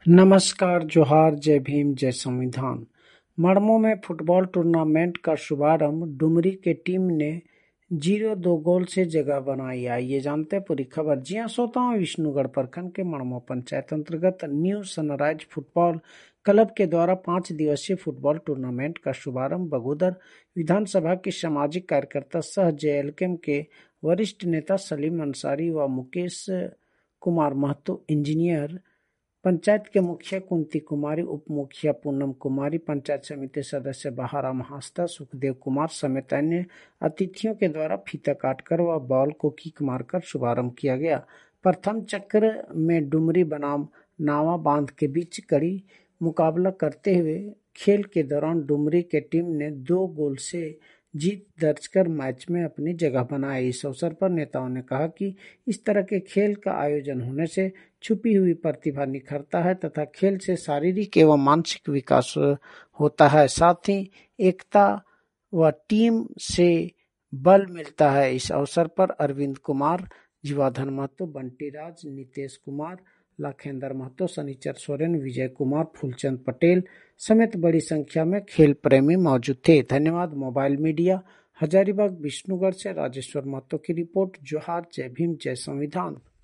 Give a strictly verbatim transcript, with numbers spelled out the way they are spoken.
नमस्कार, जोहार, जय भीम, जय संविधान। मड़मो में फुटबॉल टूर्नामेंट का शुभारंभ। डुमरी के टीम ने जीरो दो गोल से जगह बनाई। आइए जानते पूरी खबर। जी हां, श्रोताओं, विष्णुगढ़ प्रखंड के मड़मो पंचायत अंतर्गत न्यू सनराइज फुटबॉल क्लब के द्वारा पांच दिवसीय फुटबॉल टूर्नामेंट का शुभारंभ बगोदर विधानसभा के सामाजिक कार्यकर्ता सह जेएलकेम के वरिष्ठ नेता सलीम अंसारी व मुकेश कुमार महतो, इंजीनियर, पंचायत के मुखिया कुंती कुमारी, उप मुखिया पूनम कुमारी, पंचायत समिति सदस्य बहारा महास्ता, सुखदेव कुमार समेत अन्य अतिथियों के द्वारा फीता काटकर व बॉल को किक मारकर शुभारंभ किया गया। प्रथम चक्र में डुमरी बनाम नावा बांध के बीच कड़ी मुकाबला करते हुए खेल के दौरान डुमरी के टीम ने दो गोल से जीत दर्ज कर मैच में अपनी जगह बनाई। इस अवसर पर नेताओं ने कहा कि इस तरह के खेल का आयोजन होने से छुपी हुई प्रतिभा निखरता है तथा खेल से शारीरिक एवं मानसिक विकास होता है, साथ ही एकता व टीम से बल मिलता है। इस अवसर पर अरविंद कुमार, जीवाधर महतो, बंटी राज, नितेश कुमार, लाखेंद्र महतो, शनिचर सोरेन, विजय कुमार, फूलचंद पटेल समेत बड़ी संख्या में खेल प्रेमी मौजूद थे। धन्यवाद। मोबाइल मीडिया, हजारीबाग, विष्णुगढ़ से राजेश्वर महतो की रिपोर्ट। जोहार, जय भीम, जय संविधान।